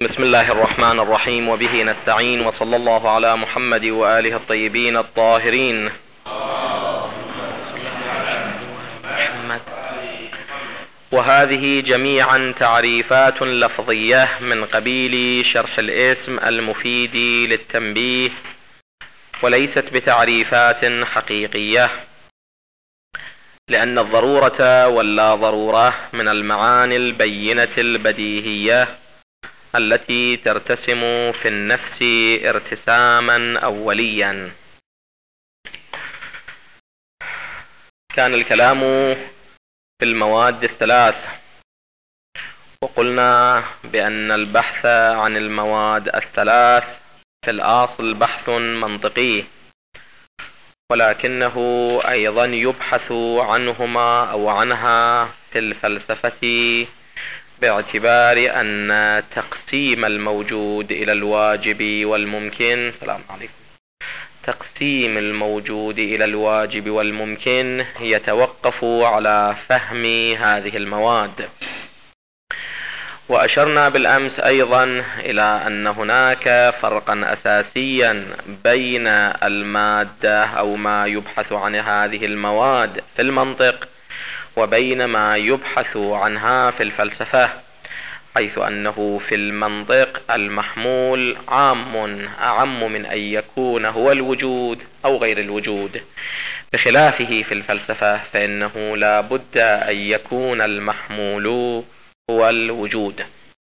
بسم الله الرحمن الرحيم، وبه نستعين، وصلى الله على محمد وآله الطيبين الطاهرين. وهذه جميعا تعريفات لفظية من قبيل شرح الاسم المفيد للتنبيه، وليست بتعريفات حقيقية، لأن الضرورة واللا ضرورة من المعاني البينة البديهية التي ترتسم في النفس ارتساما أوليا. كان الكلام في المواد الثلاث، وقلنا بأن البحث عن المواد الثلاث في الأصل بحث منطقي، ولكنه أيضا يبحث عنهما أو عنها في الفلسفة باعتبار أن تقسيم الموجود إلى الواجب والممكن تقسيم الموجود إلى الواجب والممكن يتوقف على فهم هذه المواد. وأشرنا بالأمس أيضا إلى أن هناك فرقا أساسيا بين المادة أو ما يبحث عن هذه المواد في المنطق وبين ما يبحث عنها في الفلسفة، حيث أنه في المنطق المحمول أعم من أن يكون هو الوجود أو غير الوجود، بخلافه في الفلسفة فإنه لا بد أن يكون المحمول هو الوجود.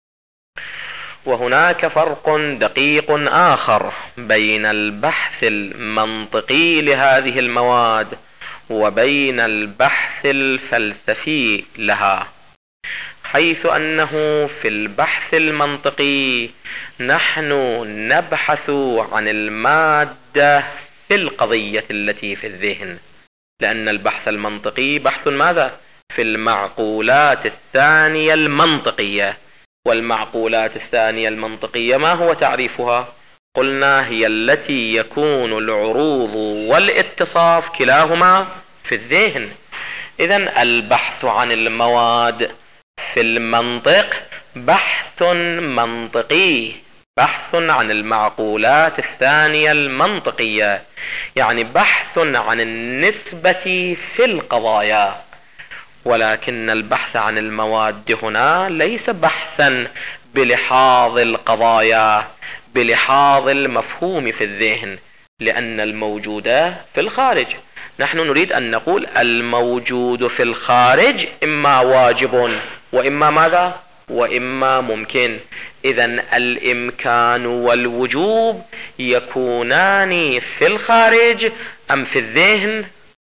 وهناك فرق دقيق آخر بين البحث المنطقي لهذه المواد وبين البحث الفلسفي لها، حيث أنه في البحث المنطقي نحن نبحث عن المادة في القضية التي في الذهن، لأن البحث المنطقي بحث ماذا؟ في المعقولات الثانية المنطقية. والمعقولات الثانية المنطقية ما هو تعريفها؟ قلنا هي التي يكون العروض والاتصاف كلاهما في الذهن. إذن البحث عن المواد في المنطق بحث منطقي، بحث عن المعقولات الثانية المنطقية، يعني بحث عن النسبة في القضايا. ولكن البحث عن المواد هنا ليس بحثا بلحاظ القضايا، بلحاظ المفهوم في الذهن، لأن الموجود في الخارج. نحن نريد أن نقول الموجود في الخارج إما واجب وإما ماذا؟ وإما ممكن. إذن الإمكان والوجوب يكونان في الخارج أم في الذهن؟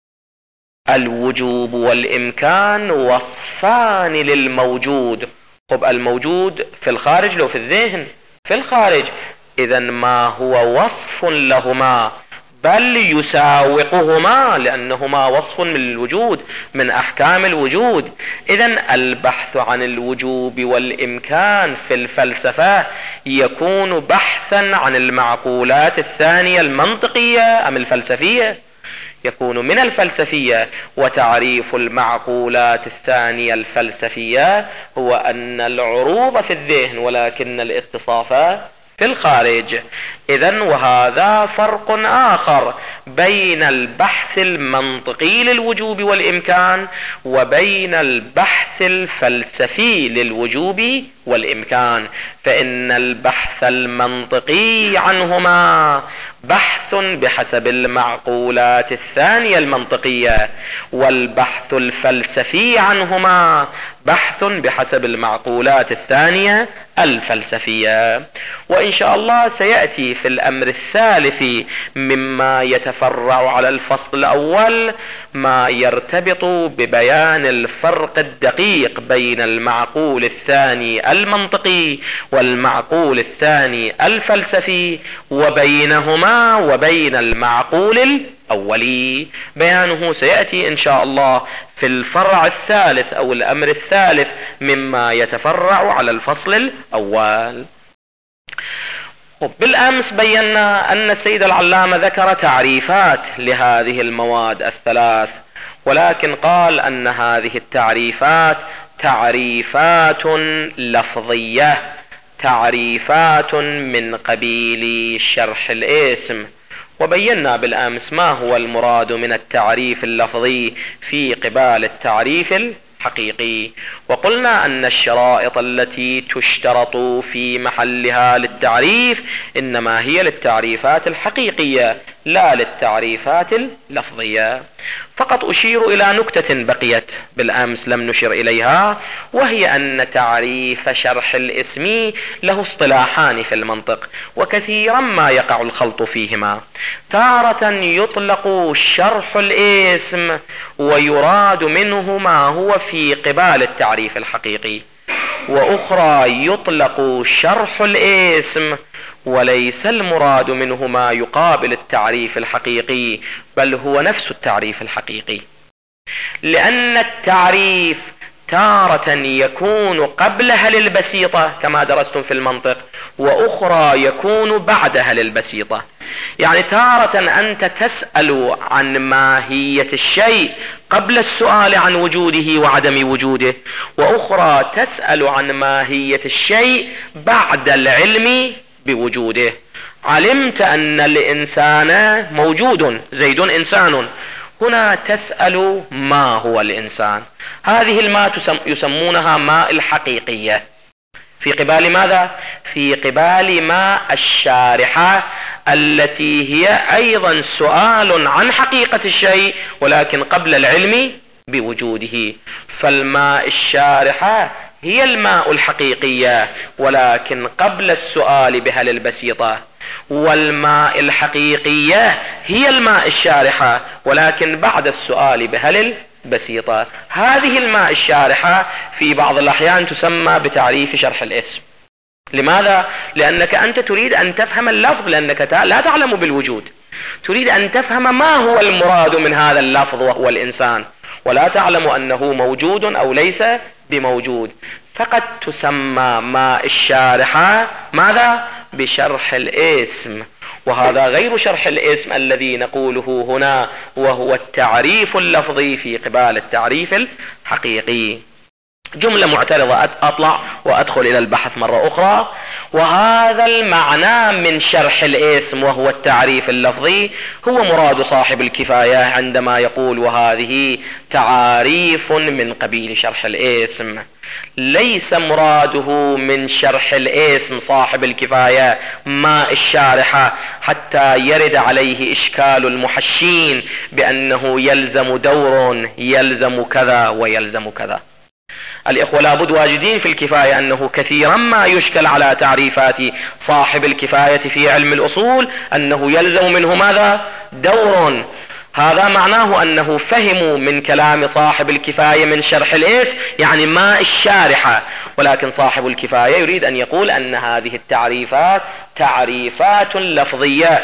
الوجوب والإمكان وصفان للموجود. طب الموجود في الخارج لو في الذهن؟ في الخارج. إذن ما هو وصف لهما بل يساوقهما، لأنهما وصف من الوجود، من أحكام الوجود. إذن البحث عن الوجوب والإمكان في الفلسفة يكون بحثا عن المعقولات الثانية المنطقية أم الفلسفية؟ يكون من الفلسفية. وتعريف المعقولات الثانية الفلسفية هو أن العروض في الذهن ولكن الاتصافات في الخارج. إذن وهذا فرق آخر بين البحث المنطقي للوجوب والإمكان وبين البحث الفلسفي للوجوب والإمكان. فإن البحث المنطقي عنهما بحث بحسب المعقولات الثانية المنطقية، والبحث الفلسفي عنهما بحث بحسب المعقولات الثانية الفلسفية. وإن شاء الله سيأتي في الأمر الثالث مما يتفرع على الفصل الأول ما يرتبط ببيان الفرق الدقيق بين المعقول الثاني المنطقي والمعقول الثاني الفلسفي، وبينهما وبين المعقول الأولي. بيانه سيأتي إن شاء الله في الفرع الثالث أو الأمر الثالث مما يتفرع على الفصل الأول. بالأمس بينا أن السيد العلامة ذكر تعريفات لهذه المواد الثلاث، ولكن قال أن هذه التعريفات تعريفات لفظية، تعريفات من قبيل شرح الاسم. وبينا بالأمس ما هو المراد من التعريف اللفظي في قبال التعريف الحقيقي، وقلنا أن الشرائط التي تشترط في محلها للتعريف إنما هي للتعريفات الحقيقية لا للتعريفات اللفظية. فقط أشير إلى نكتة بقيت بالأمس لم نشر إليها، وهي أن تعريف شرح الاسم له اصطلاحان في المنطق، وكثيرا ما يقع الخلط فيهما. تارة يطلق شرح الاسم ويراد منه ما هو في قبال التعريف الحقيقي، وأخرى يطلق شرح الاسم وليس المراد منه ما يقابل التعريف الحقيقي، بل هو نفس التعريف الحقيقي، لأن التعريف تارة يكون قبلها للبسيطة كما درستم في المنطق، وأخرى يكون بعدها للبسيطة. يعني تارة أنت تسأل عن ماهية الشيء قبل السؤال عن وجوده وعدم وجوده، وأخرى تسأل عن ماهية الشيء بعد العلم بوجوده. علمت أن الإنسان موجود، زيد إنسان، هنا تسأل ما هو الإنسان. هذه الماء يسمونها ماء الحقيقية. في قبال ماذا؟ في قبال ماء الشارحة التي هي أيضا سؤال عن حقيقة الشيء ولكن قبل العلم بوجوده. فالماء الشارحة هي الماء الحقيقية ولكن قبل السؤال بها للبسيطة، والماء الحقيقية هي الماء الشارحة ولكن بعد السؤال بها للبسيطة. هذه الماء الشارحة في بعض الأحيان تسمى بتعريف شرح الاسم. لماذا؟ لأنك أنت تريد أن تفهم اللفظ، لأنك لا تعلم بالوجود، تريد أن تفهم ما هو المراد من هذا اللفظ وهو الإنسان، ولا تعلم أنه موجود أو ليس بموجود، فقد تسمى ماء الشارحة ماذا؟ بشرح الاسم. وهذا غير شرح الاسم الذي نقوله هنا، وهو التعريف اللفظي في قبال التعريف الحقيقي. جملة معترضة أطلع وأدخل إلى البحث مرة أخرى. وهذا المعنى من شرح الاسم وهو التعريف اللفظي هو مراد صاحب الكفاية عندما يقول وهذه تعاريف من قبيل شرح الاسم. ليس مراده من شرح الاسم صاحب الكفاية ماء الشارحة حتى يرد عليه إشكال المحشين بأنه يلزم دور، يلزم كذا ويلزم كذا. الإخوة لابد واجدين في الكفاية أنه كثيرا ما يشكل على تعريفات صاحب الكفاية في علم الأصول أنه يلزم منه ماذا؟ دور. هذا معناه أنه فهموا من كلام صاحب الكفاية من شرح الاسم يعني ماء الشارحة، ولكن صاحب الكفاية يريد أن يقول أن هذه التعريفات تعريفات لفظية،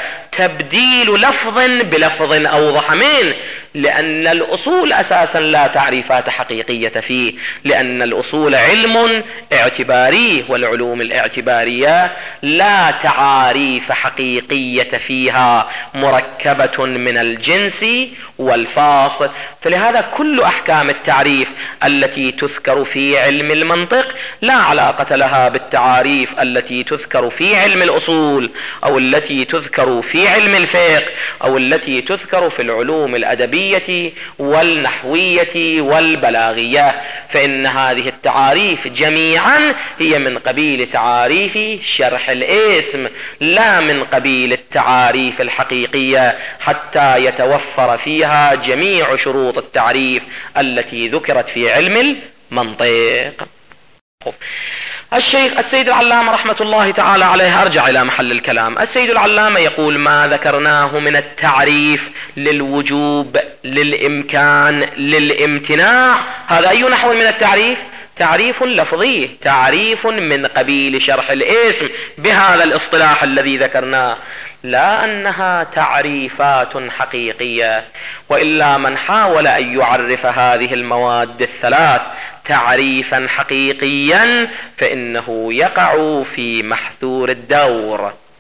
تبديل لفظ بلفظ أوضح منه، لأن الأصول أساسا لا تعريفات حقيقية فيه، لأن الأصول علم اعتباري، والعلوم الاعتبارية لا تعاريف حقيقية فيها، مركبة من الجنس والفاصل. فلهذا كل أحكام التعريف التي تذكر في علم المنطق لا علاقة لها بالتعاريف التي تذكر في علم الأصول أو التي تذكر في علم الفقه أو التي تذكر في العلوم الأدبية والنحوية والبلاغية، فإن هذه التعاريف جميعا هي من قبيل تعاريف شرح الاسم لا من قبيل التعاريف الحقيقية، حتى يتوفر فيها جميع شروط التعريف التي ذكرت في علم المنطق. السيد العلامة رحمة الله تعالى عليه، أرجع إلى محل الكلام. السيد العلامة يقول ما ذكرناه من التعريف للوجوب للإمكان للامتناع، هذا أي نحو من التعريف؟ تعريف لفظي، تعريف من قبيل شرح الاسم بهذا الاصطلاح الذي ذكرناه، لا أنها تعريفات حقيقية. وإلا من حاول أن يعرف هذه المواد الثلاث تعريفا حقيقيا فإنه يقع في محذور الدور.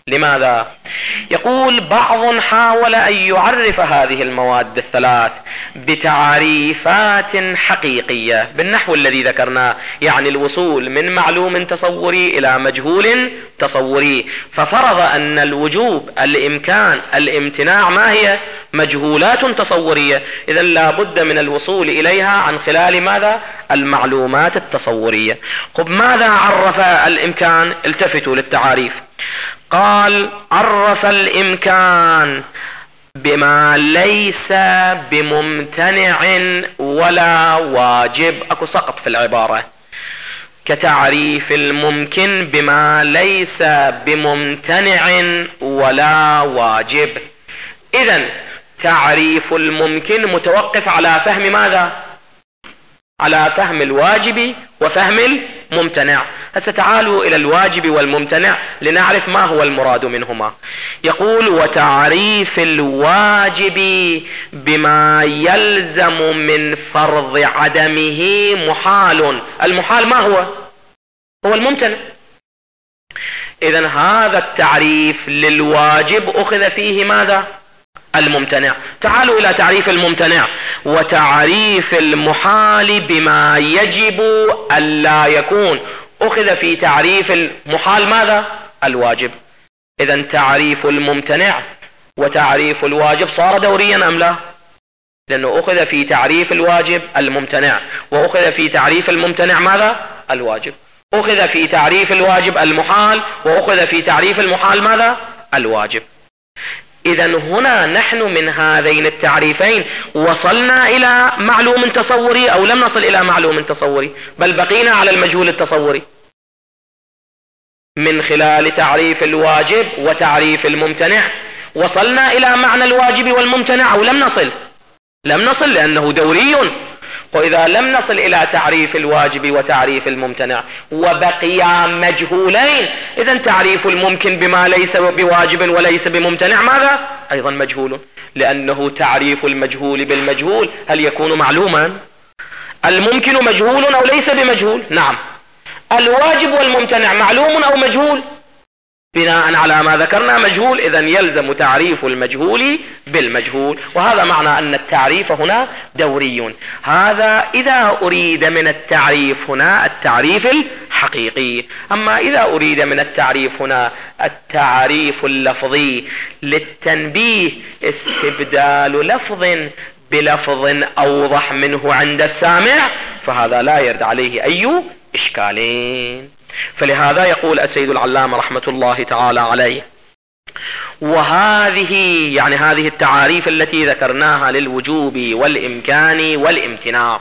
لماذا؟ يقول بعض حاول أن يعرف هذه المواد الثلاث بتعريفات حقيقية بالنحو الذي ذكرناه، يعني الوصول من معلوم تصوري إلى مجهول تصوري، ففرض أن الوجوب، الإمكان، الامتناع ما هي؟ مجهولات تصورية، إذا لا بد من الوصول إليها عن خلال ماذا؟ المعلومات التصورية. طب ماذا عرف الإمكان؟ التفتوا للتعاريف. قال عرف الإمكان بما ليس بممتنع ولا واجب. اكو سقط في العبارة، كتعريف الممكن بما ليس بممتنع ولا واجب. اذن تعريف الممكن متوقف على فهم ماذا؟ على فهم الواجب وفهم الممتنع. هسه تعالوا الى الواجب والممتنع لنعرف ما هو المراد منهما. يقول وتعريف الواجب بما يلزم من فرض عدمه محال. المحال ما هو؟ هو الممتنع. اذن هذا التعريف للواجب اخذ فيه ماذا؟ الممتنع. تعالوا الى تعريف الممتنع. وتعريف المحال بما يجب ألا يكون، اخذ في تعريف المحال ماذا؟ الواجب. اذن تعريف الممتنع وتعريف الواجب صار دوريا ام لا؟ لانه اخذ في تعريف الواجب الممتنع، واخذ في تعريف الممتنع ماذا؟ الواجب. اخذ في تعريف الواجب المحال، واخذ في تعريف المحال ماذا؟ الواجب. إذن هنا نحن من هذين التعريفين وصلنا إلى معلوم تصوري أو لم نصل إلى معلوم تصوري، بل بقينا على المجهول التصوري من خلال تعريف الواجب وتعريف الممتنع. وصلنا إلى معنى الواجب والممتنع أو لم نصل؟ لم نصل، لأنه دوري. وإذا لم نصل إلى تعريف الواجب وتعريف الممتنع وبقيا مجهولين، إذن تعريف الممكن بما ليس بواجب وليس بممتنع ماذا؟ أيضا مجهول، لأنه تعريف المجهول بالمجهول هل يكون معلوما؟ الممكن مجهول أو ليس بمجهول؟ نعم. الواجب والممتنع معلوم أو مجهول؟ بناء على ما ذكرنا مجهول، إذن يلزم تعريف المجهول بالمجهول. وهذا معنى أن التعريف هنا دوري. هذا إذا أريد من التعريف هنا التعريف الحقيقي. أما إذا أريد من التعريف هنا التعريف اللفظي للتنبيه، استبدال لفظ بلفظ أوضح منه عند السامع، فهذا لا يرد عليه أي إشكالين. فلهذا يقول السيد العلامة رحمة الله تعالى عليه: وهذه يعني هذه التعاريف التي ذكرناها للوجوب والإمكان والامتناع،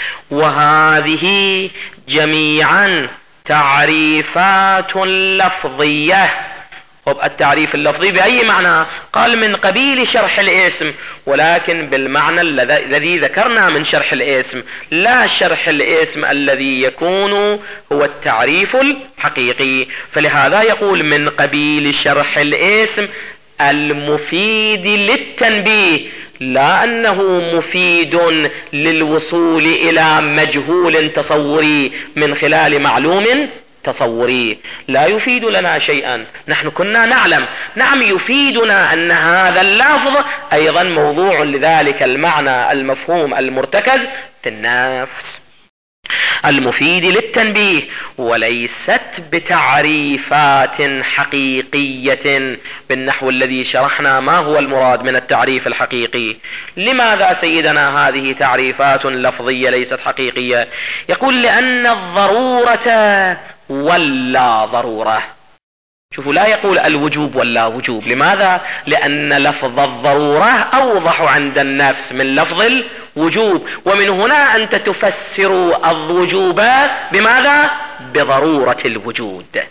وهذه جميعا تعريفات لفظية. التعريف اللفظي بأي معنى؟ قال من قبيل شرح الاسم، ولكن بالمعنى الذي ذكرنا من شرح الاسم، لا شرح الاسم الذي يكون هو التعريف الحقيقي. فلهذا يقول من قبيل شرح الاسم المفيد للتنبيه، لا أنه مفيد للوصول إلى مجهول تصوري من خلال معلوم تصوري، لا يفيد لنا شيئا. نحن كنا نعلم، نعم يفيدنا أن هذا اللفظ أيضا موضوع لذلك المعنى المفهوم المرتكز في النفس، المفيد للتنبيه، وليست بتعريفات حقيقية بالنحو الذي شرحنا ما هو المراد من التعريف الحقيقي. لماذا سيدنا هذه تعريفات لفظية ليست حقيقية؟ يقول لأن الضرورة ولا ضرورة. شوفوا، لا يقول الوجوب ولا وجوب. لماذا؟ لأن لفظ الضرورة أوضح عند النفس من لفظ الوجوب، ومن هنا أنت تفسر الوجوب بماذا؟ بضرورة الوجود،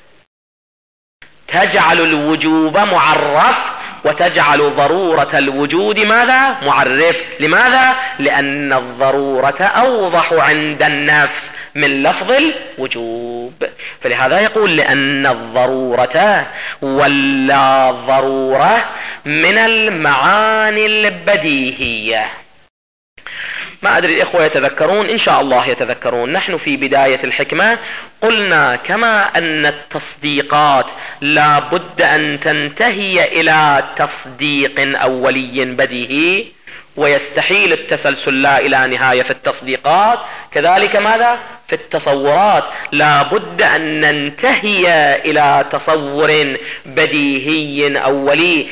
تجعل الوجوب معرف وتجعل ضرورة الوجود ماذا؟ معرف. لماذا؟ لأن الضرورة أوضح عند النفس من لفظ الوجوب. فلهذا يقول لأن الضرورة ولا ضرورة من المعاني البديهية. ما أدري الإخوة يتذكرون، إن شاء الله يتذكرون، نحن في بداية الحكمة قلنا كما أن التصديقات لا بد أن تنتهي إلى تصديق أولي بديهي ويستحيل التسلسل لا إلى نهاية في التصديقات، كذلك ماذا في التصورات لا بد أن ننتهي إلى تصور بديهي أولي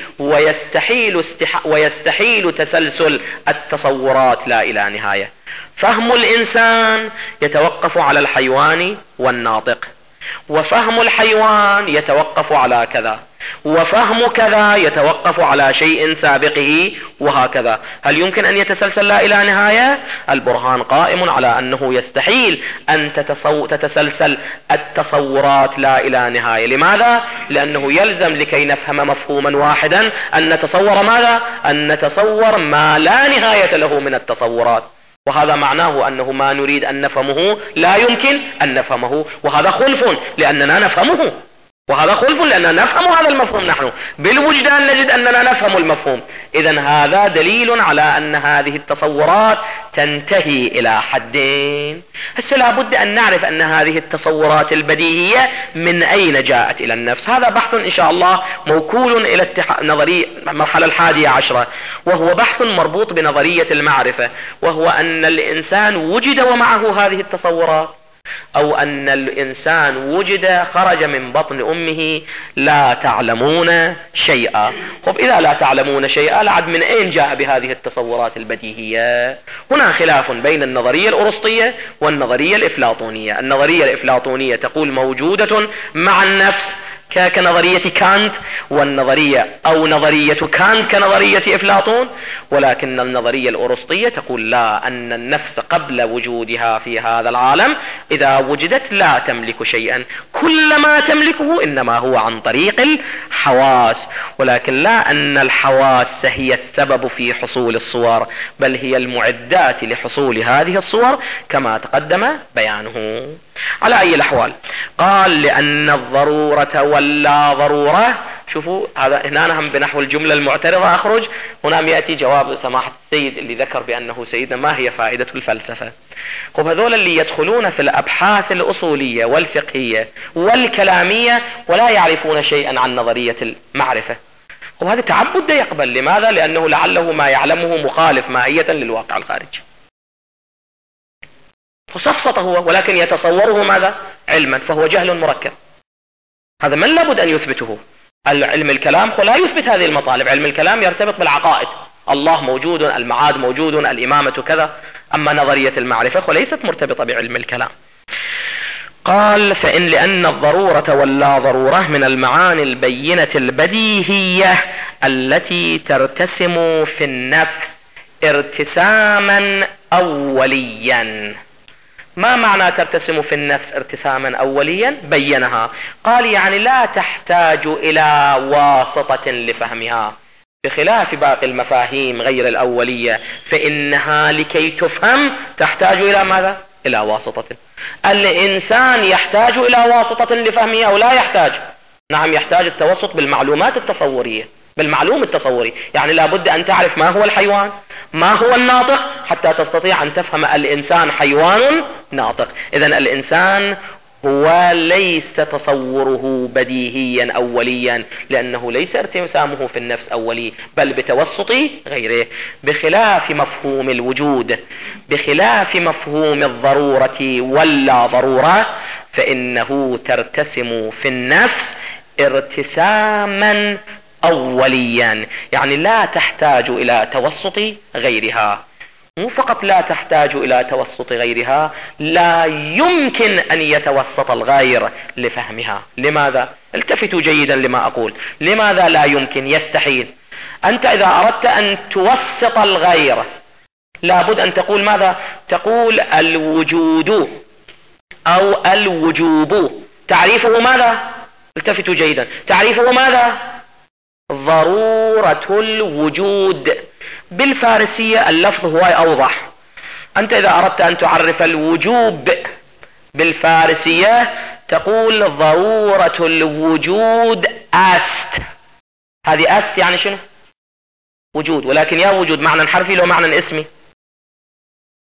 ويستحيل تسلسل التصورات لا إلى نهاية. فهم الإنسان يتوقف على الحيوان والناطق، وفهم الحيوان يتوقف على كذا، وفهم كذا يتوقف على شيء سابقه، وهكذا. هل يمكن أن يتسلسل لا إلى نهاية؟ البرهان قائم على أنه يستحيل أن تتسلسل التصورات لا إلى نهاية. لماذا؟ لأنه يلزم لكي نفهم مفهوما واحدا أن نتصور ماذا؟ أن نتصور ما لا نهاية له من التصورات، وهذا معناه أنه ما نريد أن نفهمه لا يمكن أن نفهمه، وهذا خلف لأننا نفهمه، وهذا خلف لأننا نفهم هذا المفهوم. نحن بالوجدان نجد أننا نفهم المفهوم. إذن هذا دليل على أن هذه التصورات تنتهي إلى حدين. هسه لابد أن نعرف أن هذه التصورات البديهية من أين جاءت إلى النفس. هذا بحث إن شاء الله موكول إلى نظرية المرحلة 11، وهو بحث مربوط بنظرية المعرفة، وهو أن الإنسان وجد ومعه هذه التصورات، أو أن الإنسان وجد خرج من بطن أمه لا تعلمون شيئا. طب إذا لا تعلمون شيئا لعد من أين جاء بهذه التصورات البديهية؟ هنا خلاف بين النظرية الأرسطية والنظرية الإفلاطونية. النظرية الإفلاطونية تقول موجودة مع النفس كنظرية كانت، والنظرية أو نظرية كانت كنظرية أفلاطون، ولكن النظرية الأرسطية تقول لا، أن النفس قبل وجودها في هذا العالم إذا وجدت لا تملك شيئا، كل ما تملكه إنما هو عن طريق الحواس، ولكن لا أن الحواس هي السبب في حصول الصور، بل هي المعدات لحصول هذه الصور كما تقدم بيانه. على أي الأحوال قال لأن الضرورة واللا ضرورة. شوفوا هذا هنا هم بنحو الجملة المعترضة أخرج. هنا يأتي جواب سماحة السيد اللي ذكر بأنه سيدنا ما هي فائدة الفلسفة. طب هذول اللي يدخلون في الأبحاث الأصولية والفقهية والكلامية ولا يعرفون شيئا عن نظرية المعرفة، وهذا تعبد يقبل. لماذا؟ لأنه لعله ما يعلمه مخالف ماهية للواقع الخارجي، فسفسط هو، ولكن يتصوره ماذا؟ علما، فهو جهل مركب. هذا من لابد أن يثبته. علم الكلام لا يثبت هذه المطالب. علم الكلام يرتبط بالعقائد، الله موجود، المعاد موجود، الإمامة كذا. أما نظرية المعرفة وليست مرتبطة بعلم الكلام. قال فإن لأن الضرورة واللا ضرورة من المعاني البينة البديهية التي ترتسم في النفس ارتساما أوليا. ما معنى ترتسم في النفس ارتساما أوليا؟ بينها. قال يعني لا تحتاج إلى واسطة لفهمها، بخلاف باقي المفاهيم غير الأولية فإنها لكي تفهم تحتاج إلى ماذا؟ إلى واسطة. الإنسان يحتاج إلى واسطة لفهمها أو لا يحتاج؟ نعم يحتاج. التوسط بالمعلومات التصورية، بالمعلوم التصوري. يعني لابد أن تعرف ما هو الحيوان، ما هو الناطق، حتى تستطيع أن تفهم الإنسان حيوان ناطق. إذن الإنسان هو ليس تصوره بديهيا أوليا، لأنه ليس ارتسامه في النفس أولي، بل بتوسط غيره. بخلاف مفهوم الوجود، بخلاف مفهوم الضرورة ولا ضرورة، فإنه ترتسم في النفس ارتساما أوليا. يعني لا تحتاج إلى توسط غيرها. مو فقط لا تحتاج إلى توسط غيرها، لا يمكن أن يتوسط الغير لفهمها. لماذا؟ التفتوا جيدا لما أقول. لماذا لا يمكن؟ يستحيل. أنت إذا أردت أن توسط الغير لابد أن تقول ماذا؟ تقول الوجود أو الوجوب. تعريفه ماذا؟ التفتوا جيدا. تعريفه ماذا؟ ضرورة الوجود. بالفارسية اللفظ هو أوضح. أنت إذا أردت أن تعرف الوجوب بالفارسية تقول ضرورة الوجود أست. هذه أست يعني شنو؟ وجود. ولكن يا وجود معنى حرفي لو معنى اسمي؟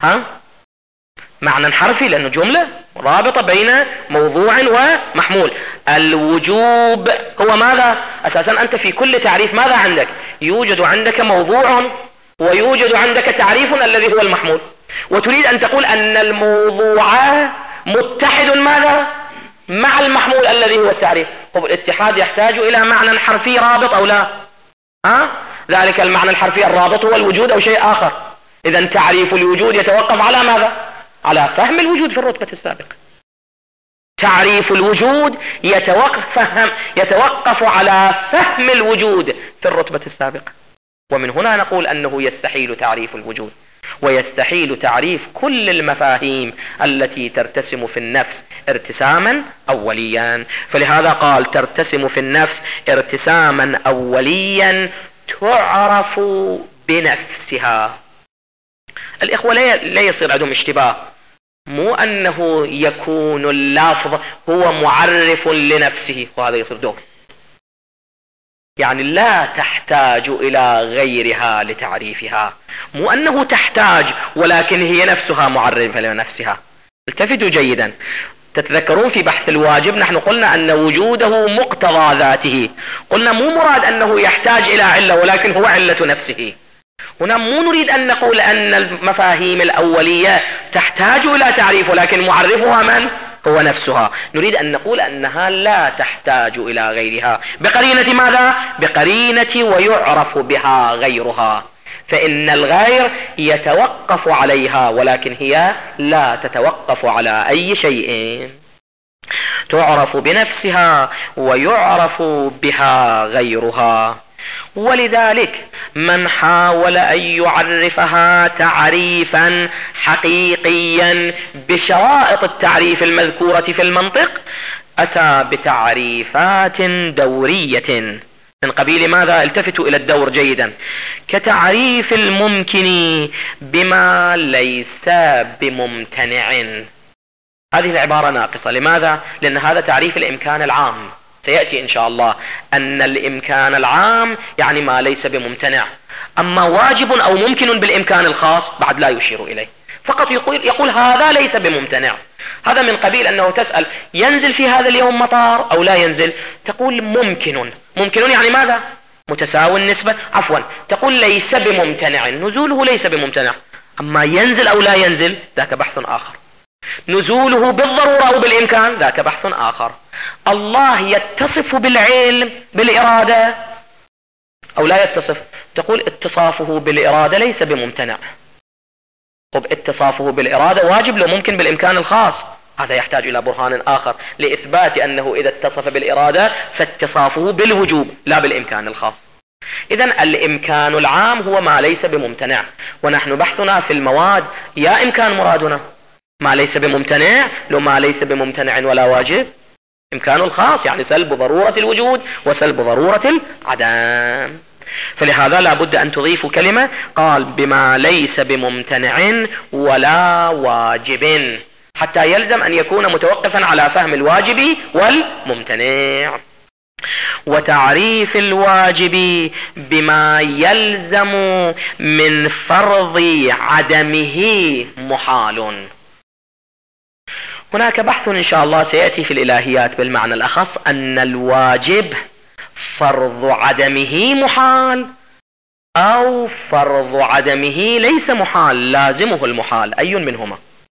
معنى حرفي لأنه جملة رابطة بين موضوع ومحمول. الوجوب هو ماذا؟ أساسا أنت في كل تعريف ماذا عندك؟ يوجد عندك موضوع ويوجد عندك تعريف الذي هو المحمول، وتريد أن تقول أن الموضوع متحد ماذا؟ مع المحمول الذي هو التعريف. طب الاتحاد يحتاج إلى معنى حرفي رابط أو لا؟ ذلك المعنى الحرفي الرابط هو الوجود أو شيء آخر. إذا تعريف الوجود يتوقف على ماذا؟ على فهم الوجود في الرتبة السابقة. تعريف الوجود يتوقف على فهم الوجود في الرتبة السابقة. ومن هنا نقول أنه يستحيل تعريف الوجود، ويستحيل تعريف كل المفاهيم التي ترتسم في النفس ارتساما أوليا. فلهذا قال ترتسم في النفس ارتساما أوليا تعرف بنفسها. الإخوة لا يصير عندهم اشتباه، مو أنه يكون اللفظ هو معرف لنفسه وهذا يصير دور، يعني لا تحتاج إلى غيرها لتعريفها، مو أنه تحتاج ولكن هي نفسها معرفة لنفسها. التفتوا جيدا، تتذكرون في بحث الواجب نحن قلنا أن وجوده مقتضى ذاته، قلنا مو مراد أنه يحتاج إلى علة ولكن هو علة نفسه. هنا مو نريد أن نقول أن المفاهيم الأولية تحتاج إلى تعريف ولكن معرفها من؟ هو نفسها. نريد أن نقول أنها لا تحتاج إلى غيرها. بقرينة ماذا؟ بقرينة ويعرف بها غيرها، فإن الغير يتوقف عليها ولكن هي لا تتوقف على أي شيء. تعرف بنفسها ويعرف بها غيرها. ولذلك من حاول أن يعرفها تعريفا حقيقيا بشرائط التعريف المذكورة في المنطق أتى بتعريفات دورية من قبيل ماذا؟ التفتوا إلى الدور جيدا. كتعريف الممكن بما ليس بممتنع. هذه العبارة ناقصة. لماذا؟ لأن هذا تعريف الإمكان العام، سيأتي إن شاء الله أن الإمكان العام يعني ما ليس بممتنع، أما واجب أو ممكن بالإمكان الخاص بعد لا يشير إليه، فقط يقول هذا ليس بممتنع. هذا من قبيل أنه تسأل ينزل في هذا اليوم مطار أو لا ينزل، تقول ممكن. ممكن يعني ماذا؟ متساوي النسبة، عفوا تقول ليس بممتنع، نزوله ليس بممتنع. أما ينزل أو لا ينزل ذاك بحث آخر. نزوله بالضرورة أو بالإمكان ذاك بحث آخر. الله يتصف بالعلم بالإرادة أو لا يتصف، تقول اتصافه بالإرادة ليس بممتنع. طب اتصافه بالإرادة واجب لو ممكن بالإمكان الخاص، هذا يحتاج إلى برهان آخر لإثبات أنه إذا اتصف بالإرادة فاتصافه بالوجوب لا بالإمكان الخاص. إذن الإمكان العام هو ما ليس بممتنع، ونحن بحثنا في المواد يا إمكان مرادنا ما ليس بممتنع، لو ما ليس بممتنع ولا واجب إمكان الخاص يعني سلب ضرورة الوجود وسلب ضرورة العدم. فلهذا لا بد أن تضيفوا كلمة قال بما ليس بممتنع ولا واجب، حتى يلزم أن يكون متوقفا على فهم الواجب والممتنع. وتعريف الواجب بما يلزم من فرض عدمه محال. هناك بحث إن شاء الله سيأتي في الإلهيات بالمعنى الأخص أن الواجب فرض عدمه محال أو فرض عدمه ليس محال لازمه المحال، أي منهما؟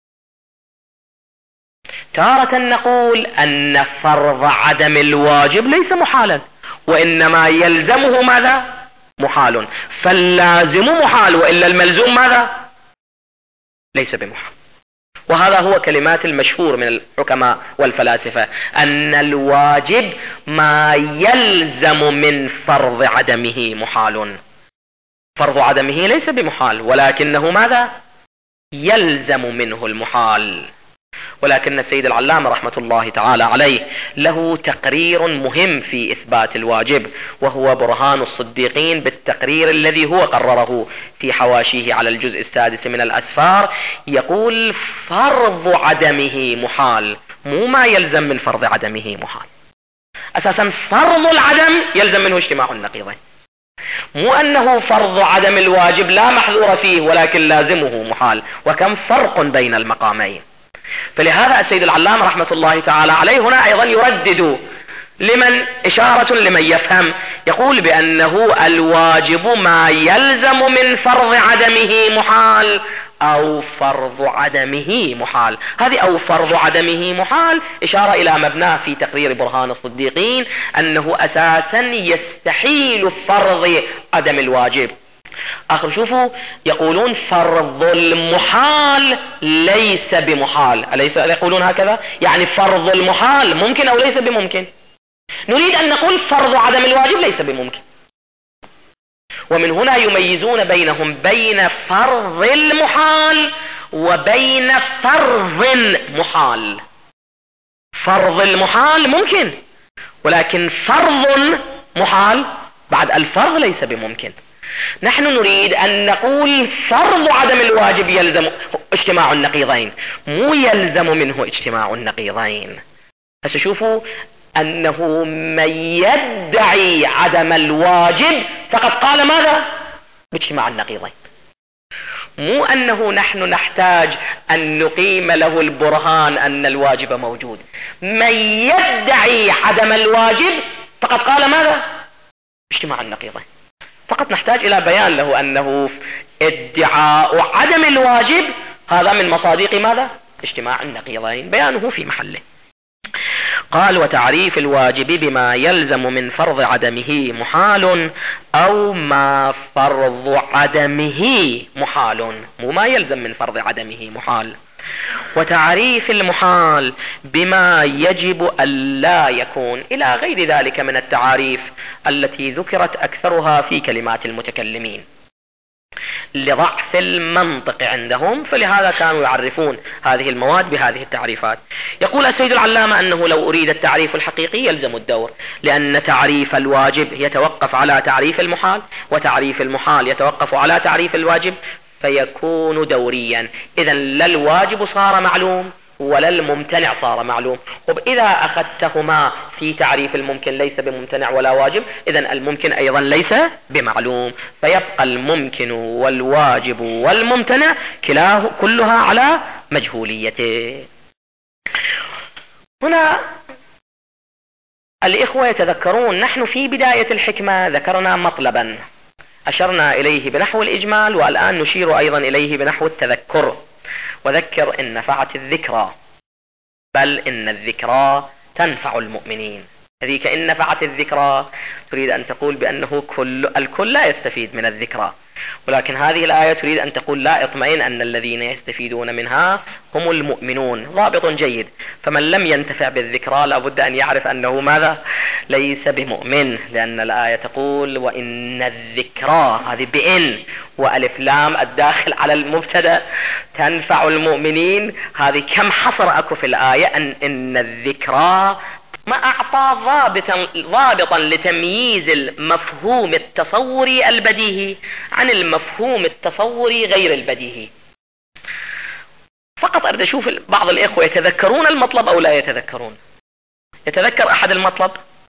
تارة نقول أن فرض عدم الواجب ليس محالا وإنما يلزمه ماذا؟ محال، فاللازم محال وإلا الملزوم ماذا؟ ليس بمحال. وهذا هو كلمات المشهور من الحكماء والفلاسفة أن الواجب ما يلزم من فرض عدمه محال. فرض عدمه ليس بمحال ولكنه ماذا؟ يلزم منه المحال. ولكن السيد العلامة رحمة الله تعالى عليه له تقرير مهم في إثبات الواجب، وهو برهان الصديقين بالتقرير الذي هو قرره في حواشيه على الجزء السادس من الأسفار. يقول فرض عدمه محال، مو ما يلزم من فرض عدمه محال. أساسا فرض العدم يلزم منه اجتماع النقيضين، مو أنه فرض عدم الواجب لا محذور فيه ولكن لازمه محال، وكم فرق بين المقامين. فلهذا السيد العلامة رحمة الله تعالى عليه هنا أيضا يردد لمن إشارة لمن يفهم، يقول بأنه الواجب ما يلزم من فرض عدمه محال أو فرض عدمه محال. هذه أو فرض عدمه محال إشارة إلى مبناه في تقرير برهان الصديقين أنه أساسا يستحيل فرض عدم الواجب. آخر شوفوا يقولون فرض المحال ليس بمحال، أليس يقولون هكذا؟ يعني فرض المحال ممكن أو ليس بممكن. نريد أن نقول فرض عدم الواجب ليس بممكن. ومن هنا يميزون بينهم بين فرض المحال وبين فرض محال. فرض المحال ممكن، ولكن فرض محال بعد الفرض ليس بممكن. نحن نريد أن نقول فرض عدم الواجب يلزم اجتماع النقيضين، مو يلزم منه اجتماع النقيضين. هسه شوفوا أنه من يدعي عدم الواجب فقد قال ماذا؟ باجتماع النقيضين. مو أنه نحن نحتاج أن نقيم له البرهان أن الواجب موجود. من يدعي عدم الواجب فقد قال ماذا؟ باجتماع النقيضين. فقط نحتاج إلى بيان له أنه ادعاء عدم الواجب هذا من مصادق ماذا؟ اجتماع النقيضين، بيانه في محله. قال وتعريف الواجب بما يلزم من فرض عدمه محال أو ما فرض عدمه محال، مو ما يلزم من فرض عدمه محال. وتعريف المحال بما يجب ألا يكون إلى غير ذلك من التعاريف التي ذكرت أكثرها في كلمات المتكلمين لضعف المنطق عندهم، فلهذا كانوا يعرفون هذه المواد بهذه التعريفات. يقول السيد العلامة أنه لو أريد التعريف الحقيقي يلزم الدور، لأن تعريف الواجب يتوقف على تعريف المحال، وتعريف المحال يتوقف على تعريف الواجب، فيكون دوريا. إذا لا الواجب صار معلوم ولا الممتنع صار معلوم. إذا أخذتهما في تعريف الممكن ليس بممتنع ولا واجب، إذا الممكن أيضا ليس بمعلوم، فيبقى الممكن والواجب والممتنع كلها على مجهوليته. هنا الإخوة يتذكرون نحن في بداية الحكمة ذكرنا مطلبا أشرنا إليه بنحو الإجمال، والآن نشير أيضا إليه بنحو التذكر. وذكر إن نفعت الذكرى، بل إن الذكرى تنفع المؤمنين. هذيك إن نفعت الذكرى تريد أن تقول بأنه الكل لا يستفيد من الذكرى، ولكن هذه الآية تريد أن تقول لا اطمئن أن الذين يستفيدون منها هم المؤمنون. ضابط جيد. فمن لم ينتفع بالذكرى لابد أن يعرف أنه ماذا؟ ليس بمؤمن، لأن الآية تقول وإن الذكرى، هذه بإن وألف لام الداخل على المبتدأ، تنفع المؤمنين. هذه كم حصر أكو في الآية إن الذكرى ما أعطى ضابطا لتمييز المفهوم التصوري البديهي عن المفهوم التصوري غير البديهي. فقط أريد أشوف بعض الإخوة يتذكرون المطلب أو لا يتذكرون. يتذكر أحد المطلب؟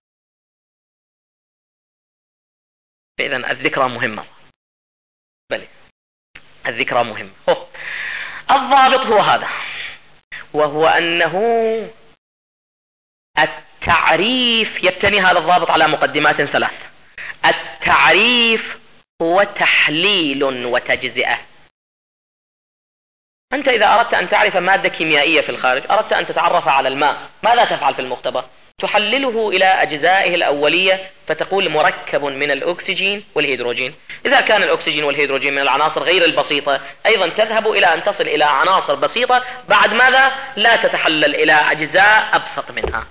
فإذا الذكرى مهمة. بلى الذكرى مهمة. الضابط هو هذا، وهو أنه التعريف يبتني هذا الضابط على مقدمات ثلاث. التعريف هو تحليل وتجزئة. أنت إذا أردت أن تعرف مادة كيميائية في الخارج، أردت أن تتعرف على الماء، ماذا تفعل في المختبر؟ تحلله إلى أجزائه الأولية، فتقول مركب من الأكسجين والهيدروجين. إذا كان الأكسجين والهيدروجين من العناصر غير البسيطة، أيضا تذهب إلى أن تصل إلى عناصر بسيطة، بعد ماذا؟ لا تتحلل إلى أجزاء أبسط منها.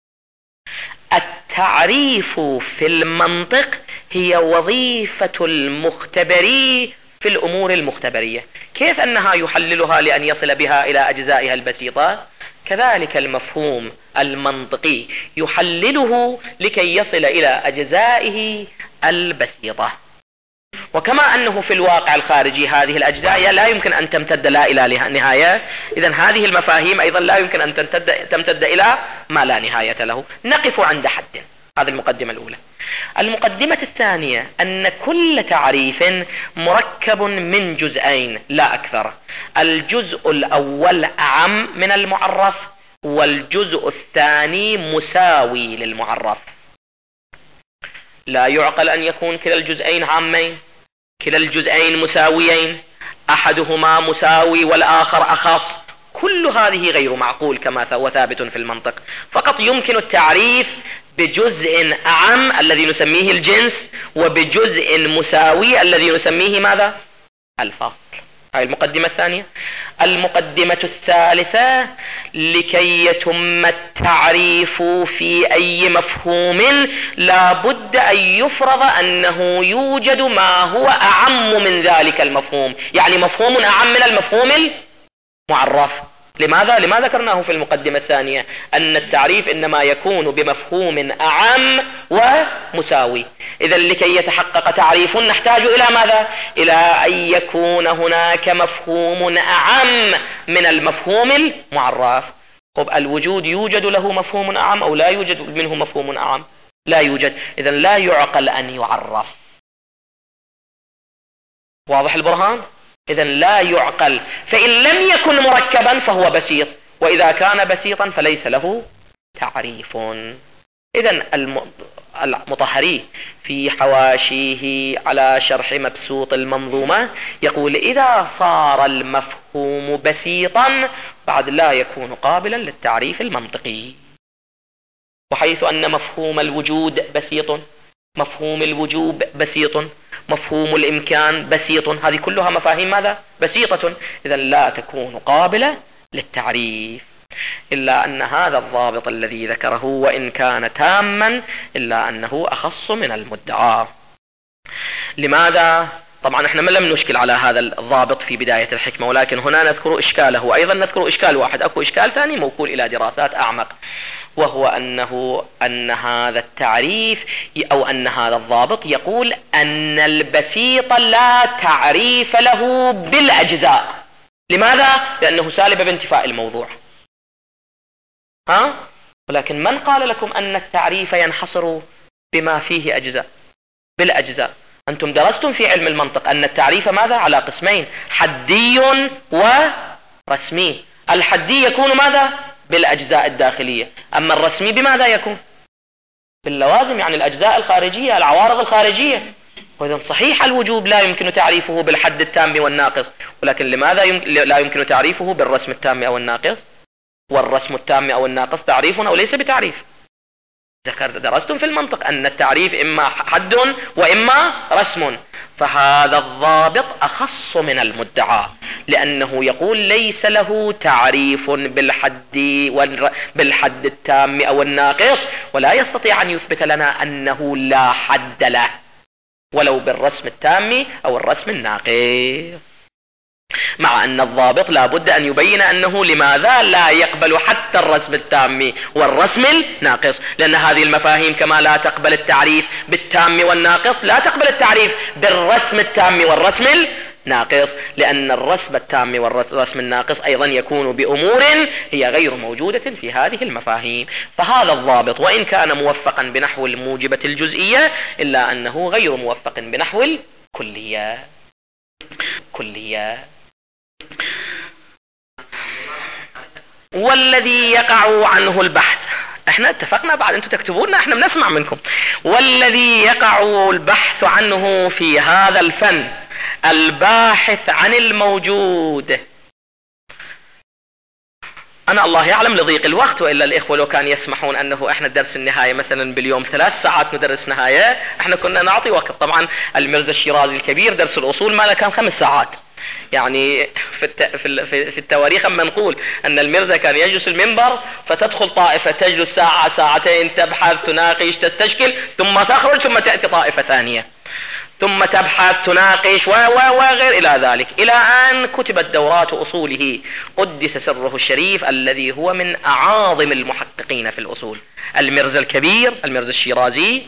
التعريف في المنطق هي وظيفة المختبري في الأمور المختبرية. كيف أنها يحللها لأن يصل بها إلى أجزائها البسيطة، كذلك المفهوم المنطقي يحلله لكي يصل إلى أجزائه البسيطة. وكما أنه في الواقع الخارجي هذه الأجزاء لا يمكن أن تمتد لا إلى نهاية، إذن هذه المفاهيم أيضا لا يمكن أن تمتد إلى ما لا نهاية له. نقف عند حد. هذه المقدمة الأولى. المقدمة الثانية أن كل تعريف مركب من جزئين لا أكثر. الجزء الأول أعم من المعرف، والجزء الثاني مساوي للمعرف. لا يعقل أن يكون كلا الجزئين عامين، كلا الجزئين مساويين، أحدهما مساوي والآخر أخص. كل هذه غير معقول كما هو ثابت في المنطق. فقط يمكن التعريف بجزء أعم الذي نسميه الجنس، وبجزء مساوي الذي نسميه ماذا؟ الفصل. هذه المقدمة الثانية. المقدمة الثالثة: لكي يتم التعريف في أي مفهوم لا بد أن يفرض أنه يوجد ما هو أعم من ذلك المفهوم، يعني مفهوم أعم من المفهوم المعرف. لماذا ذكرناه في المقدمة الثانية؟ أن التعريف إنما يكون بمفهوم أعم ومساوي. إذا لكي يتحقق تعريف نحتاج إلى ماذا؟ إلى أن يكون هناك مفهوم أعم من المفهوم المعرف. طب الوجود يوجد له مفهوم أعم أو لا يوجد منه مفهوم أعم؟ لا يوجد. إذا لا يعقل أن يعرف. واضح البرهان؟ إذا لا يعقل. فإن لم يكن مركبا فهو بسيط، وإذا كان بسيطا فليس له تعريف. إذا المطهري في حواشيه على شرح مبسوط المنظومة يقول: إذا صار المفهوم بسيطا بعد لا يكون قابلا للتعريف المنطقي. وحيث أن مفهوم الوجود بسيط، مفهوم الوجوب بسيط، مفهوم الإمكان بسيط، هذه كلها مفاهيم ماذا؟ بسيطة. إذا لا تكون قابلة للتعريف. إلا أن هذا الضابط الذي ذكره وإن كان تاما إلا أنه أخص من المدعى. لماذا؟ طبعا احنا لم نشكل على هذا الضابط في بداية الحكمة، ولكن هنا نذكر إشكاله، وأيضا نذكر إشكال واحد. أكو إشكال ثاني موكول إلى دراسات أعمق، وهو أن هذا التعريف أو أن هذا الضابط يقول أن البسيط لا تعريف له بالأجزاء. لماذا؟ لأنه سالب بانتفاء الموضوع. ولكن من قال لكم أن التعريف ينحصر بما فيه أجزاء؟ بالأجزاء. أنتم درستم في علم المنطق أن التعريف ماذا؟ على قسمين: حدي ورسمي. الحدي يكون ماذا؟ بالأجزاء الداخلية. أما الرسمي بماذا يكون؟ باللوازم، يعني الأجزاء الخارجية، العوارض الخارجية. وإذن صحيح الوجوب لا يمكن تعريفه بالحد التام والناقص، ولكن لماذا لا يمكن تعريفه بالرسم التام أو الناقص؟ والرسم التام أو الناقص تعريف أو ليس بتعريف. درستم في المنطق أن التعريف إما حد وإما رسم. فهذا الضابط أخص من المدعى، لأنه يقول ليس له تعريف بالحد التام أو الناقص، ولا يستطيع أن يثبت لنا أنه لا حد له ولو بالرسم التام أو الرسم الناقص. مع أن الضابط لا بد أن يبين أنه لماذا لا يقبل حتى الرسم التام والرسم الناقص، لأن هذه المفاهيم كما لا تقبل التعريف بالتام والناقص لا تقبل التعريف بالرسم التام والرسم الناقص، لأن الرسم التام والرسم الناقص أيضا يكون بأمور هي غير موجودة في هذه المفاهيم. فهذا الضابط وإن كان موفقا بنحو الموجبة الجزئية إلا أنه غير موفق بنحو الكلية. والذي يقع عنه البحث، احنا اتفقنا بعد انتم تكتبون احنا بنسمع منكم. والذي يقع البحث عنه في هذا الفن الباحث عن الموجود. أنا الله يعلم لضيق الوقت، وإلا الإخوة لو كان يسمحون أنه إحنا درس النهاية مثلا باليوم 3 ساعات ندرس نهاية، إحنا كنا نعطي وقت. طبعا الميرزا الشيرازي الكبير درس الأصول ما له كان 5 ساعات. يعني في التواريخ أما نقول أن الميرزا كان يجلس المنبر فتدخل طائفة تجلس ساعة ساعتين تبحث تناقش تستشكل ثم تخرج ثم تأتي طائفة ثانية ثم تبحث تناقش وغير إلى ذلك، إلى أن كتبت دورات أصوله قدس سره الشريف الذي هو من أعاظم المحققين في الأصول. الميرزا الكبير الميرزا الشيرازي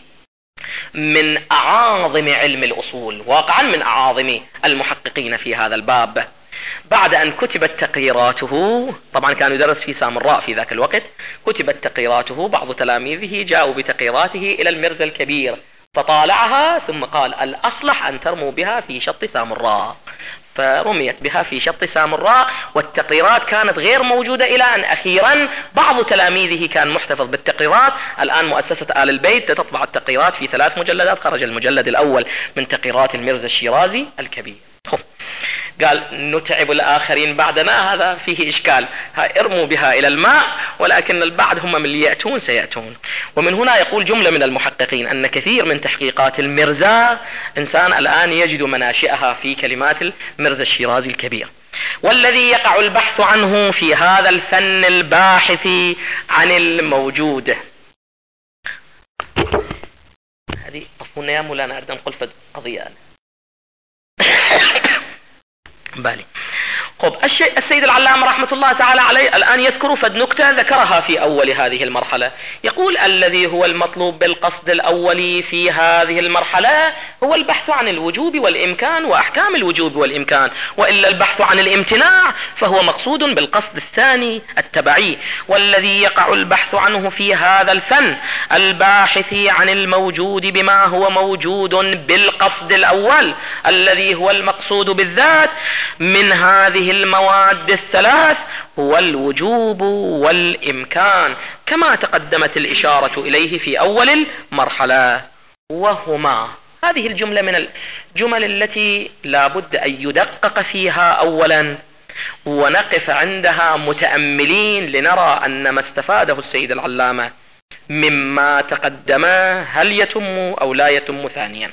من أعاظم علم الأصول، واقعا من أعاظم المحققين في هذا الباب. بعد أن كتبت تقريراته، طبعا كان يدرس في سامراء في ذاك الوقت، كتبت تقريراته، بعض تلاميذه جاءوا بتقريراته إلى المرزا الكبير فطالعها ثم قال الأصلح أن ترموا بها في شط سامراء، فرميت بها في شط سامراء. والتقريرات كانت غير موجودة إلى أن أخيرا بعض تلاميذه كان محتفظ بالتقريرات. الآن مؤسسة آل البيت تطبع التقريرات في 3 مجلدات، خرج المجلد الأول من تقريرات المرزا الشيرازي الكبير. قال نتعب الآخرين بعدنا، هذا فيه إشكال، ارموا بها إلى الماء، ولكن البعد هم من اللي يأتون سيأتون. ومن هنا يقول جملة من المحققين أن كثير من تحقيقات المرزا إنسان الآن يجد مناشئها في كلمات المرزا الشيرازي الكبير. والذي يقع البحث عنه في هذا الفن الباحث عن الموجود. هذه أفونا يا مولانا أردنا نقول فد قضية بالي. خب السيد العلامة رحمة الله تعالى عليه الآن يذكر فد نكتة ذكرها في أول هذه المرحلة. يقول الذي هو المطلوب بالقصد الأولي في هذه المرحلة هو البحث عن الوجوب والإمكان وأحكام الوجوب والإمكان، وإلا البحث عن الامتناع فهو مقصود بالقصد الثاني التبعي. والذي يقع البحث عنه في هذا الفن الباحث عن الموجود بما هو موجود بالقصد الأول الذي هو المقصود بالذات من هذه المواد الثلاث هو الوجوب والإمكان، كما تقدمت الإشارة إليه في أول المرحلة. وهما، هذه الجملة من الجمل التي لا بد أن يدقق فيها أولا ونقف عندها متأملين لنرى أن ما استفاده السيد العلامة مما تقدم هل يتم أو لا يتم ثانيا.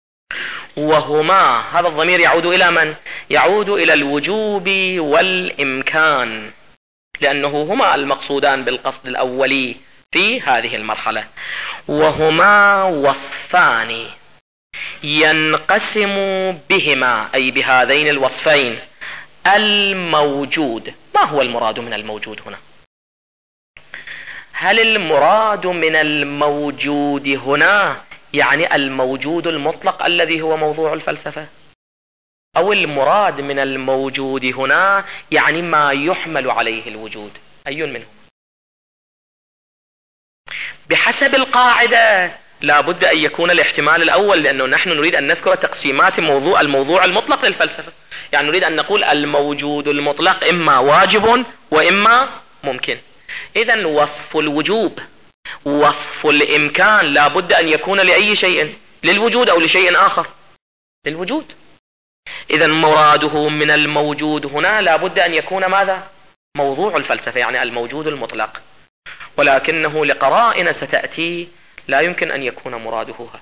وهما، هذا الضمير يعود إلى من؟ يعود إلى الوجوب والإمكان، لأنه هما المقصودان بالقصد الأولي في هذه المرحلة. وهما وصفان ينقسم بهما، أي بهذين الوصفين، الموجود. ما هو المراد من الموجود هنا؟ هل المراد من الموجود هنا يعني الموجود المطلق الذي هو موضوع الفلسفة، أو المراد من الموجود هنا يعني ما يحمل عليه الوجود؟ أي منهم؟ بحسب القاعدة لا بد أن يكون الاحتمال الأول، لأنه نحن نريد أن نذكر تقسيمات الموضوع المطلق للفلسفة. يعني نريد أن نقول الموجود المطلق إما واجب وإما ممكن. إذن وصف الوجوب وصف الإمكان لا بد أن يكون لأي شيء، للوجود أو لشيء آخر؟ للوجود. إذن مراده من الموجود هنا لا بد أن يكون ماذا؟ موضوع الفلسفة، يعني الموجود المطلق. ولكنه لقرائن ستأتي لا يمكن أن يكون مراده هذا.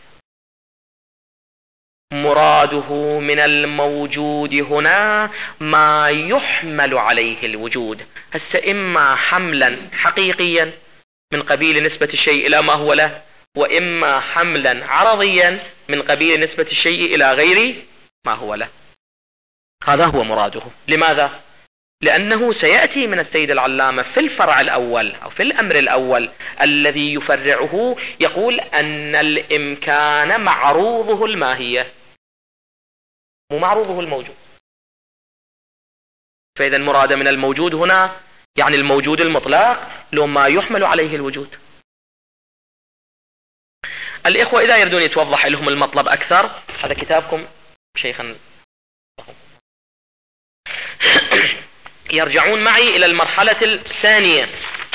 مراده من الموجود هنا ما يحمل عليه الوجود، هسه إما حملا حقيقيا من قبيل نسبة الشيء إلى ما هو له، وإما حملا عرضيا من قبيل نسبة الشيء إلى غير ما هو له. هذا هو مراده. لماذا؟ لأنه سيأتي من السيد العلامة في الفرع الأول أو في الأمر الأول الذي يفرعه يقول أن الإمكان معروضه الماهية مو معروضه الموجود. فإذا المراد من الموجود هنا يعني الموجود المطلق لو ما يحمل عليه الوجود. الإخوة إذا يريدون يتوضح لهم المطلب أكثر، هذا كتابكم شيخا، يرجعون معي إلى المرحلة الثانية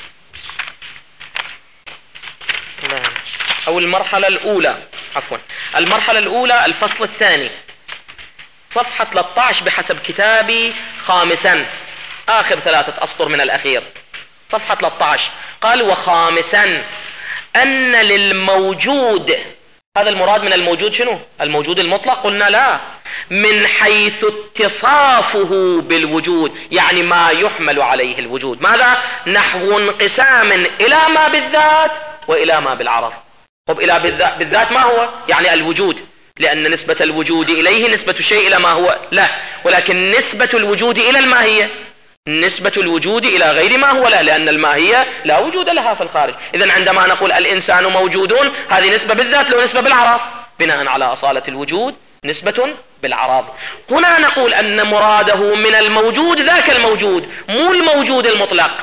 أو المرحلة الأولى، عفوا المرحلة الأولى الفصل الثاني صفحة 13 بحسب كتابي خامسا، آخر 3 أسطر من الأخير، صفحة 13. قال وخامسا أن للموجود، هذا المراد من الموجود شنو؟ الموجود المطلق؟ قلنا لا، من حيث اتصافه بالوجود، يعني ما يحمل عليه الوجود. ماذا؟ نحو انقسام إلى ما بالذات وإلى ما بالعرض. طب إلى بالذات ما هو؟ يعني الوجود، لأن نسبة الوجود إليه نسبة الشيء إلى ما هو له، ولكن نسبة الوجود إلى الماهية نسبة الوجود إلى غير ما هو له، لأن الماهية لا وجود لها في الخارج. إذن عندما نقول الإنسان موجودون، هذه نسبة بالذات لو نسبة بالعرض، بناء على أصالة الوجود نسبة بالعرض. هنا نقول أن مراده من الموجود ذاك الموجود، مو الموجود المطلق.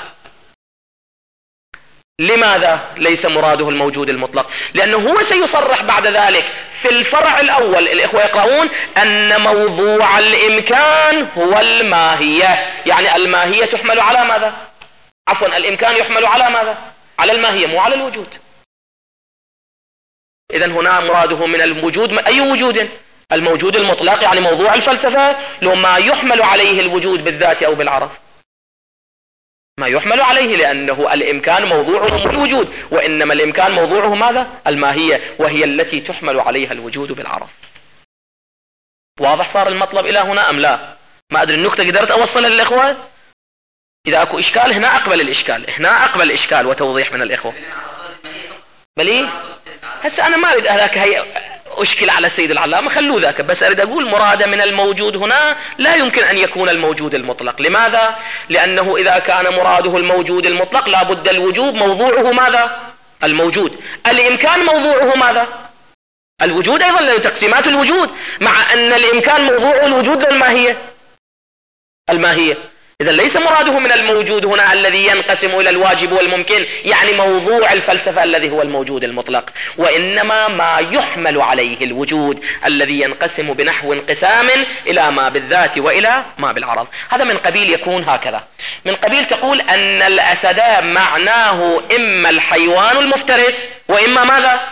لماذا ليس مراده الموجود المطلق؟ لأنه هو سيصرح بعد ذلك في الفرع الأول، الإخوة يقرؤون، أن موضوع الإمكان هو الماهية. يعني الماهية تحمل على ماذا؟ عفوا، الإمكان يحمل على ماذا؟ على الماهية، مو على الوجود. إذن هنا مراده من الوجود أي وجود؟ الموجود المطلق، يعني موضوع الفلسفة، لو ما يحمل عليه الوجود بالذات أو بالعرض، ما يحمل عليه، لأنه الإمكان موضوعه الوجود، وإنما الإمكان موضوعه ماذا؟ الماهية، وهي التي تحمل عليها الوجود بالعرض. واضح صار المطلب إلى هنا أم لا؟ ما أدري النقطة قدرت أوصلها للإخوة؟ إذا أكو إشكال هنا أقبل الإشكال، هنا أقبل الإشكال وتوضيح من الإخوة. بلي هسه أنا ما أريد هذاك هي أشكل على السيد العلامة، خلوا ذاك، بس أريد أقول مراد من الموجود هنا لا يمكن أن يكون الموجود المطلق. لماذا؟ لأنه إذا كان مراده الموجود المطلق لابد الوجود موضوعه ماذا؟ الموجود. الإمكان موضوعه ماذا؟ الوجود أيضا، لأن تقسيمات الوجود، مع أن الإمكان موضوعه الوجود الماهية. إذا ليس مراده من الموجود هنا الذي ينقسم إلى الواجب والممكن، يعني موضوع الفلسفة الذي هو الموجود المطلق، وإنما ما يحمل عليه الوجود الذي ينقسم بنحو انقسام إلى ما بالذات وإلى ما بالعرض. هذا من قبيل يكون هكذا، من قبيل تقول أن الأسد معناه إما الحيوان المفترس وإما ماذا؟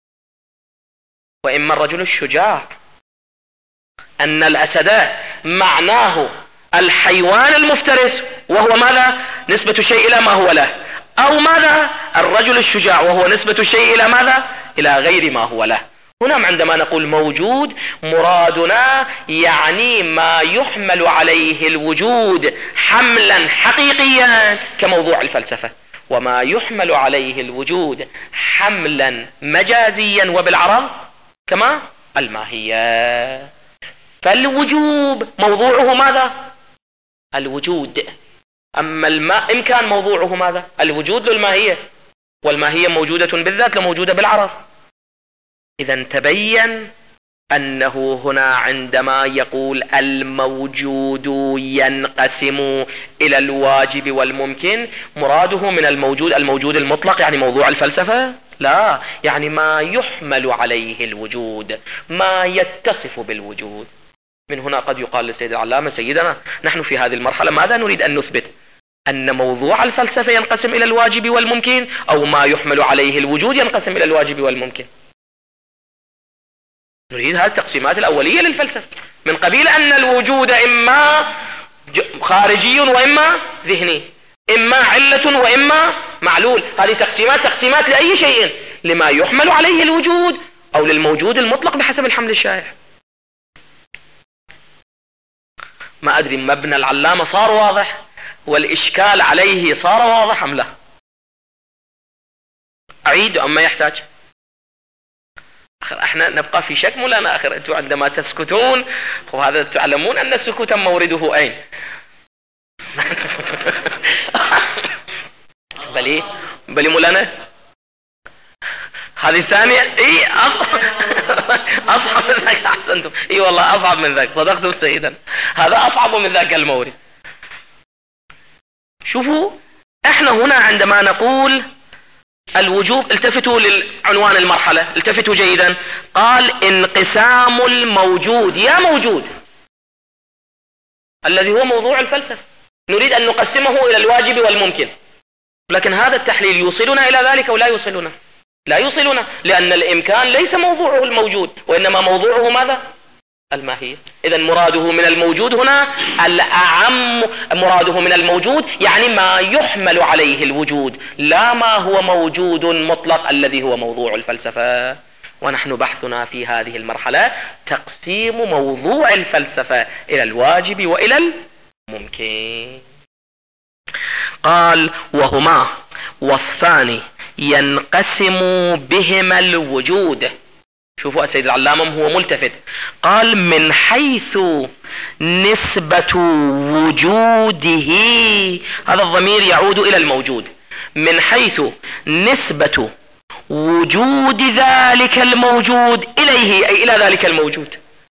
وإما الرجل الشجاع. أن الأسد معناه الحيوان المفترس وهو ماذا؟ نسبة الشيء إلى ما هو له، أو ماذا؟ الرجل الشجاع وهو نسبة الشيء إلى ماذا؟ إلى غير ما هو له. هنا عندما نقول موجود مرادنا يعني ما يحمل عليه الوجود حملا حقيقيا كموضوع الفلسفة، وما يحمل عليه الوجود حملا مجازيا وبالعرض كما الماهية. فالوجوب موضوعه ماذا؟ الوجود. أما الماء إن كان موضوعه ماذا؟ الوجود للماهية، والماهية موجودة بالذات لموجودة بالعرض. إذا تبين أنه هنا عندما يقول الموجود ينقسم إلى الواجب والممكن، مراده من الموجود المطلق يعني موضوع الفلسفة؟ لا، يعني ما يحمل عليه الوجود، ما يتصف بالوجود. من هنا قد يقال للسيد العلامة سيدنا نحن في هذه المرحلة ماذا نريد أن نثبت؟ أن موضوع الفلسفة ينقسم إلى الواجب والممكن، أو ما يحمل عليه الوجود ينقسم إلى الواجب والممكن. نريد هذه التقسيمات الأولية للفلسفة، من قبيل أن الوجود إما خارجي وإما ذهني، إما علة وإما معلول. هذه تقسيمات لأي شيء، لما يحمل عليه الوجود أو للموجود المطلق بحسب الحمل الشائع. ما أدري مبنى العلامة صار واضح والإشكال عليه صار واضح أم لا؟ أعيد أم ما يحتاج؟ احنا نبقى في شك مولانا آخر، أنتم عندما تسكتون وهذا تعلمون أن السكوت مورده أين؟ بلي مولانا هذه الثانية أصعب من ذاك. أحسنتم، والله أصعب من ذاك، صدقتم سيدا، هذا أصعب من ذاك المورد. شوفوا احنا هنا عندما نقول الوجوب، التفتوا للعنوان المرحلة، التفتوا جيدا، قال انقسام الموجود، يا موجود الذي هو موضوع الفلسفة، نريد أن نقسمه إلى الواجب والممكن. لكن هذا التحليل يوصلنا إلى ذلك أو لا يوصلنا؟ لا يوصلنا، لأن الإمكان ليس موضوعه الموجود، وإنما موضوعه ماذا؟ الماهية. إذن مراده من الموجود هنا الأعم، مراده من الموجود يعني ما يحمل عليه الوجود، لا ما هو موجود مطلق الذي هو موضوع الفلسفة. ونحن بحثنا في هذه المرحلة تقسيم موضوع الفلسفة إلى الواجب وإلى الممكن. قال وهما وصفان ينقسم بهما الوجود. شوفوا السيد العلامة هو ملتفت، قال من حيث نسبة وجوده، هذا الضمير يعود إلى الموجود، من حيث نسبة وجود ذلك الموجود إليه، أي إلى ذلك الموجود.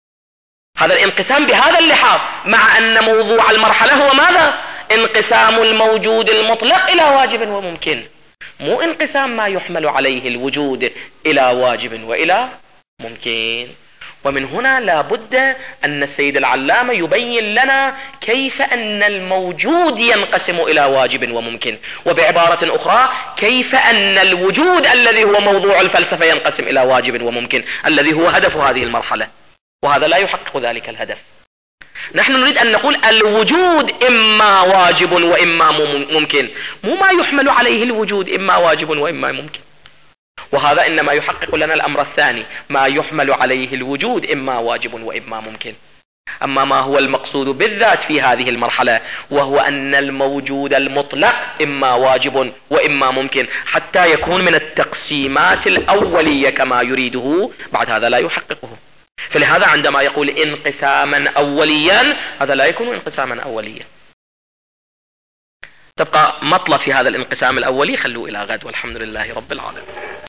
هذا الانقسام بهذا اللحاظ، مع أن موضوع المرحلة هو ماذا؟ انقسام الموجود المطلق إلى واجب وممكن، مو انقسام ما يحمل عليه الوجود إلى واجب وإلى ممكن. ومن هنا لا بد أن السيد العلامة يبين لنا كيف أن الموجود ينقسم إلى واجب وممكن، وبعبارة أخرى كيف أن الوجود الذي هو موضوع الفلسفة ينقسم إلى واجب وممكن، الذي هو هدف هذه المرحلة، وهذا لا يحقق ذلك الهدف. نحن نريد أن نقول الوجود إما واجب وإما ممكن، مو ما يحمل عليه الوجود إما واجب وإما ممكن. وهذا إنما يحقق لنا الأمر الثاني، ما يحمل عليه الوجود إما واجب وإما ممكن. أما ما هو المقصود بالذات في هذه المرحلة وهو أن الموجود المطلق إما واجب وإما ممكن، حتى يكون من التقسيمات الأولية كما يريده، بعد هذا لا يحققه. فلهذا عندما يقول انقساما أوليا، هذا لا يكون انقساما أوليا. تبقى مطلب في هذا الانقسام الأولي، خلوه إلى غد، والحمد لله رب العالمين.